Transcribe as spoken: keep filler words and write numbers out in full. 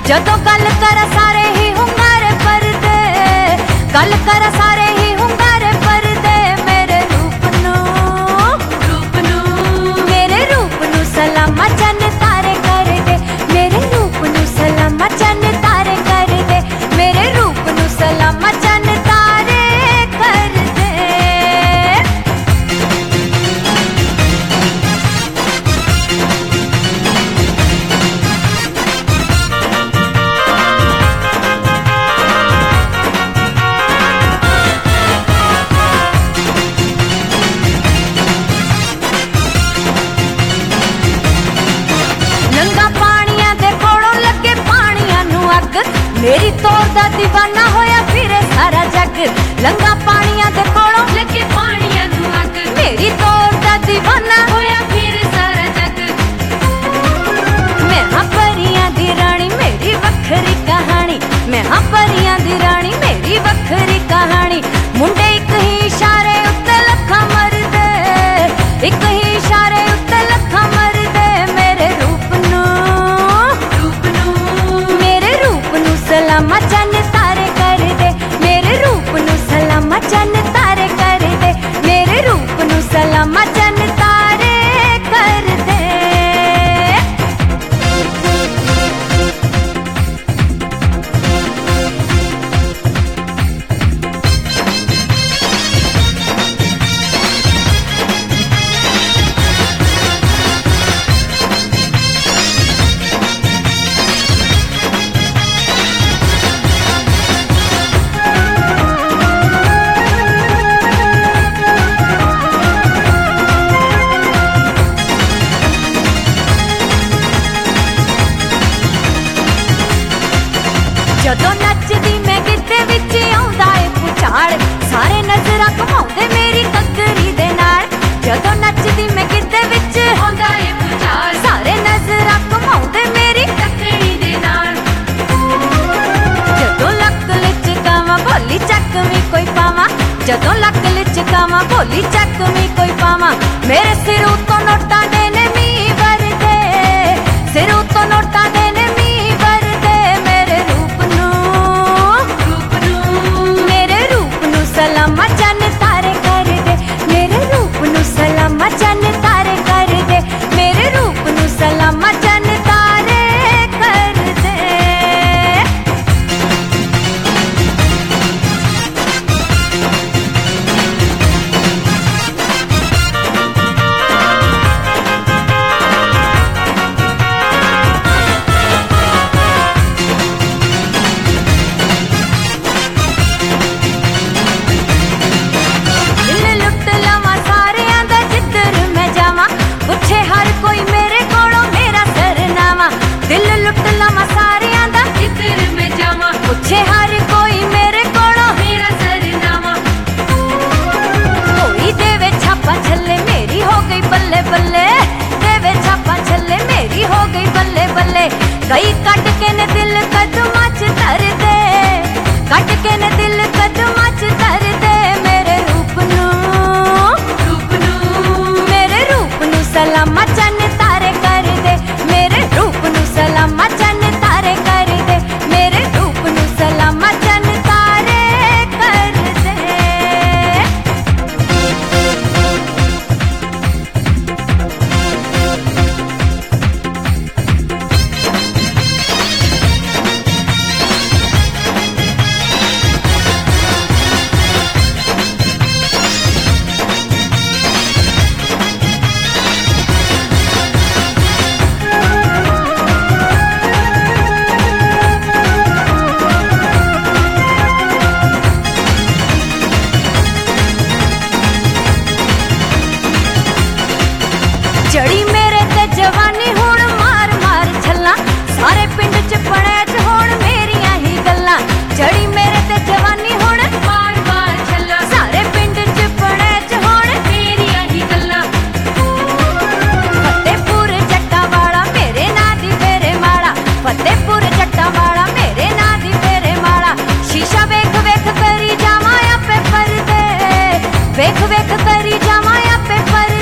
जदों गल कर सारे ही हुंगारे भरदे, गल कर सारे ही हुंगारे भरदे। मेरे रूप नू रूप नू मेरे रूप नू सलामा चन्न तारे कर दे, मेरे रूप नू सलामा चन्न तारे कर दे, मेरे रूप नू सलामा चन्न तारे कर दे। मेरी तोड़ दा दीवाना होया फिरे सारा जग, लंगा पानिया दे कोलों लगे पानिया नू अग। मेरी तोड़ दा दीवाना होया फिरे सारा जग। मैं हां परियां दी रानी मेरी वखरी कहानी, मैं हां परियां दी रानी मेरी वखरी कहानी। मुंडे एक ही इशारे उत्ते लखां मरदे, एक ही इशारे उत्ते लखां मरदे। मेरे रूप नू रूप नू मेरे रूप नू सलामा चन्न तारे कर दे, मेरे रूप नू सलामा चन्न तारे कर दे, मेरे रूप नू सलामा चन्न तारे कर दे। जदों नचदी मैं गिद्दे विच आउंदा ए पुचाड़, सारे नजरां घुमाउंदे मेरी ककरी दे नाल। जदों नचदी मैं गिद्दे विच आउंदा ए पुचाड़, सारे नजरां घुमाउंदे मेरी ककरी दे नाल। जदों लक लचकावां भोली चकवी कोई पावां, जदों लक लचकावां भोली चकवी कोई पावां। मेरे सिर उतों नोटां दे ने मींह वरदे, सिर उतों नोटां दे ने मींह वरदे। मेरे रूप नू रूप नू मेरे रूप नू सलामा चन्न तारे कर दे, मेरे रूप नू सलामा चन्न तारे कर दे, मेरे रूप नू सलामा चन्न तारे कर दे। दिल लुट लवां सारियां दा जिधर मैं जावां, पुछे हर कोई मेरे कोलों मेरा सरनामा। कोई देवे छापा छल्ले मेरी हो गई बल्ले बल्ले, देवे छापा छल्ले मेरी हो गई बल्ले बल्ले। कई कट के ने दिल कदमां च धर दे, कट के ने दिल कदमां च धर दे। मेरे रूप नू रूप नू मेरे रूप नू सलामा चन्न तारे कर दे, मेरे रूप नू सलामा चन्न तारे कर दे, मेरे रूप नू सलामा चन्न तारे कर दे। चढ़ी मेरे ते जवानी हुण मार मार छल्ला, सारे पिंड च पड़े च हुण मेरियां ही गल्लां। चढ़ी मेरे ते जवानी हुण मार मार छल्ला, सारे पिंड च पड़े च हुण मेरियां ही गल्लां। फतेहपुर जट्टा वाला मेरे नां दी फेरे माड़ा, फतेहपुर जट्टा वाला मेरे नां दी फेरे माड़ा। शीशा वेख वेख करी जावां आपे परदे, वेख वेख करी जावां आपे परदे।